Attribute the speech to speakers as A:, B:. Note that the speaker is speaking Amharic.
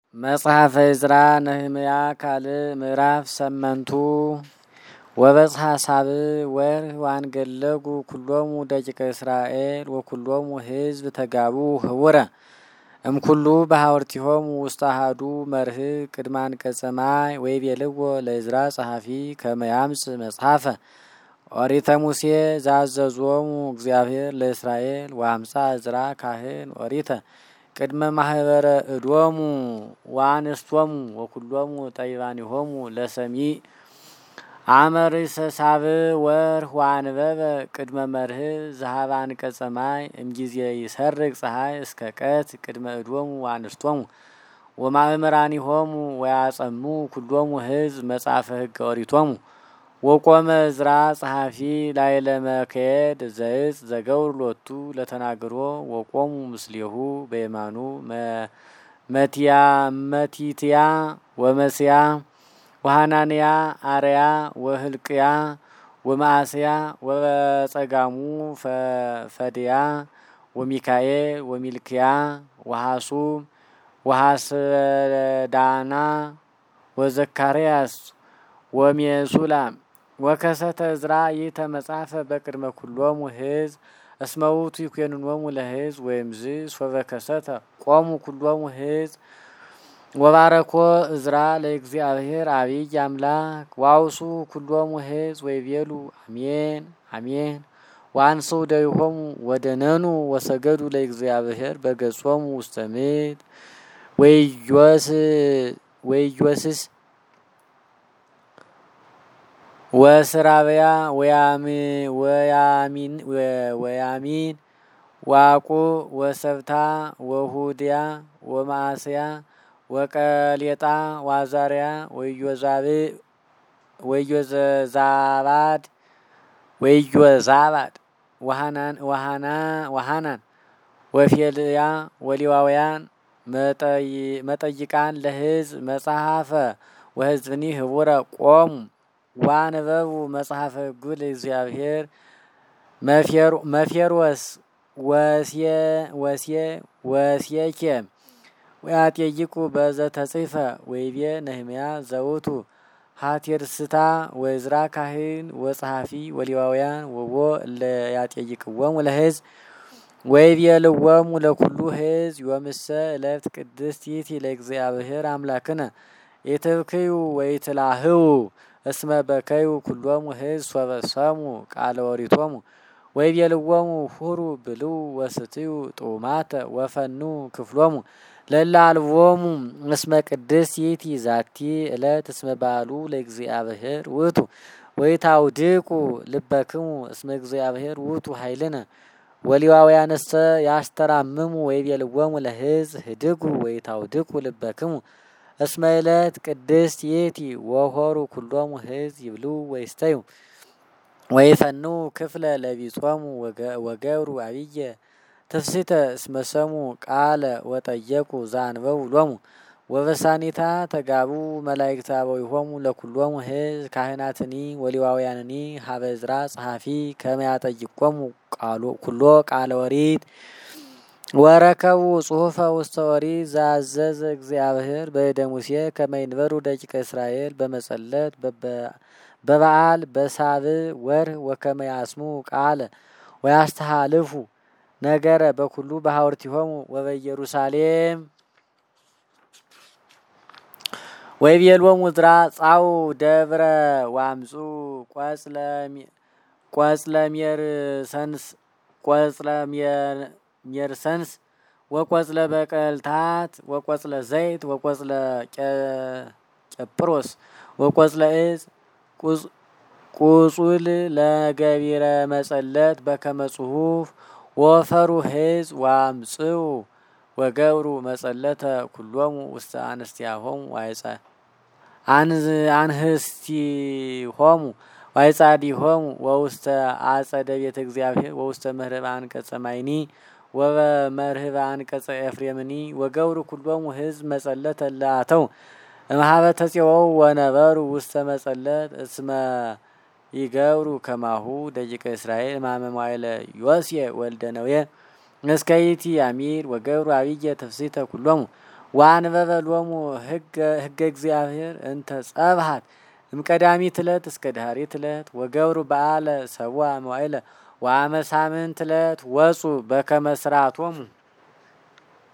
A: መጽሐፈ ዕዝራ ነህምያ ካልዕ ምዕራፍ ሰመንቱ ወበጽሐ ሳብዕ ወርኅ ወአንገለጉ ኩሎሙ ደቂቀ እስራኤል ወኩሎሙ ሕዝብ ተጋቡ ህቡረ እምኩሉ በሐወርቲሆሙ ውስተ አሐዱ መርኅ ቅድመ አንቀጸ ማይ ወይቤልዎ ለዕዝራ ጸሐፊ ከመ ያምጽእ መጽሐፈ ኦሪተ ሙሴ ዘአዘዞሙ እግዚአብሔር ለእስራኤል ወአምጽአ ዕዝራ ካህን ኦሪተ ቅድመ ማህበረ እዶሙ ወአንስቶሙ ወኩሎሙ ጠቢባኒሆሙ ለሰሚዕ አመ ርእሰ ሳብዕ ወርኅ ወአንበበ ቅድመ መርኅ ዘኀበ አንቀጸ ማይ እምጊዜ ይሰርቅ ፀሐይ እስከ ቀትር ቅድመ እዶሙ ወአንስቶሙ ወማእምራኒሆሙ ወያጸምዑ ኩሎሙ ሕዝብ መጽሐፈ ሕገ ኦሪቶሙ ወቆመ ዕዝራ ጸሐፊ ላዕለ መክየድ ዘዕፅ ዘገብር ሎቱ ለተናግሮ ወቆሙ ምስሌሁ በየማኑ መቲትያ ወመስያ ወሐናንያ አርያ ወህልቅያ ወመዓስያ ወበጸጋሙ ፈድያ ወሚካኤል ወሚልክያ ወሐሱም ወሐሰዳና ወዘካርያስ ወሜሱላም ወከሰተ ዕዝራ ይእተ መጽሐፈ በቅድመ ኩሎሙ ሕዝብ እስመ ውእቱ ይኰንኖሙ ለሕዝብ ወይምዝ ሶበ ከሰተ ቆሙ ኩሎሙ ሕዝብ ወባረኮ ዕዝራ ለእግዚአብሔር አብይ አምላክ ዋውሱ ኩሎሙ ሕዝብ ወይቤሉ አሜን አሜን ወአንሥኡ እደዊሆሙ ወደነኑ ወሰገዱ ለእግዚአብሔር በገጾሙ ውስተ ምድር ወኢዮስስ ወስራብያ ወያሚን ዋቁዕ ወሰብታ ወሁድያ ወመዓስያ ወቀሌጣ ወአዛርያ ወኢዮዛባድ ወሐናን ወፌልያ ወሌዋውያን መጠይቃን ለሕዝብ መጽሐፈ ወሕዝብኒ ህቡረ ቆሙ ዋነበቡ መጽሐፈ ሕጉ ለእግዚአብሔር መፌሮስ ወሴኬም ወያጤይቁ በዘተጽሕፈ ወይቤ ነህምያ ዘውቱ ሀቴርስታ ወዕዝራ ካህን ወጸሐፊ ወሌዋውያን ወቦ እለ ያጤይቅዎሙ ለሕዝብ ወይቤልዎሙ ለኩሉ ሕዝብ ዮምሰ ዕለት ቅድስት ይእቲ ለእግዚአብሔር አምላክነ ኢትብክዩ ወኢትላህው እስመ በከዩ ኩሎሙ ሕዝብ ሶበ ሰምዑ ቃለ ኦሪቶሙ ወይቤልዎሙ ሁሩ ብልዑ ወስትዩ ጡማተ ወፈኑ ክፍሎሙ ለእለ አልቦሙ እስመ ቅድስት ይእቲ ዛቲ ዕለት እስመ በዓሉ ለእግዚአብሔር ውእቱ ወኢታውድቁ ልበክሙ እስመ እግዚአብሔር ውእቱ ኃይልነ ወሌዋውያንሰ ያስተራምሙ ወይቤልዎሙ ለሕዝብ ህድጉ ወኢታውድቁ ልበክሙ እስመ ዕለት ቅድስት ይእቲ ወሖሩ ኩሎሙ ሕዝብ ይብልዑ ወይስተዩ ወይፈኑ ክፍለ ለቢጾሙ ወገብሩ አብየ ትፍስሕተ እስመ ሰምዑ ቃለ ወጠየቁ ዘአንበቡ ሎሙ ወበሳኒታ ተጋቡ መላእክተ አበዊሆሙ ለኩሎሙ ሕዝብ ካህናትኒ ወሌዋውያንኒ ሀበ ዕዝራ ጸሐፊ ከመ ያጠይቆሙ ኩሎ ቃለ ኦሪት ወረከቡ ጽሑፈ ውስተ ኦሪት ዘአዘዘ እግዚአብሔር በእደ ሙሴ ከመ ይንበሩ ደቂቀ እስራኤል በመጸለት በበዓል በሳብዕ ወርኅ ወከመ ያስምዑ ቃለ ወያስተሃልፉ ነገረ በኩሉ በሐወርቲሆሙ ወበኢየሩሳሌም ወይቤልዎሙ ዕዝራ ጻኡ ደብረ ወአምጽኡ ቆጽለ ሜርሰንስ ወቆጽለ በቀልታት ወቆጽለ ዘይት ወቆጽለ ቄጵሮስ ወቆጽለ ዕፅ ቁጹል ለገቢረ መጸለት በከመ ጽሑፍ ወፈሩ ሕዝብ ወአምጽኡ ወገብሩ መጸለተ ኩሎሙ ውስተ አንስቲሆሙ አንህስቲሆሙ ዋይጻዲሆሙ ወውስተ አጸደ ቤተ እግዚአብሔር ወውስተ መርህበ አንቀጸ ማይኒ ወበመርህበ አንቀጸ ኤፍሬምኒ ወገብሩ ኩሎሙ ሕዝብ መጸለተ ለአተው እምኀበ ተፄወው ወነበሩ ውስተ መጸለት እስመ ይገብሩ ከማሁ ደቂቀ እስራኤል እማመ መዋዕለ ዮሴዕ ወልደ ነዌ እስከ ይእቲ አሚር ወገብሩ አብየ ትፍስሕተ ኩሎሙ ወአንበበ ሎሙ ሕገ እግዚአብሔር እንተ ጸብሃት እምቀዳሚት ዕለት እስከ ዳህሪት ዕለት ወገብሩ በዓለ ሰብአ መዋዕለ ወአመ ሳምንት ዕለት ወፁ በከመ ሥርዓቶሙ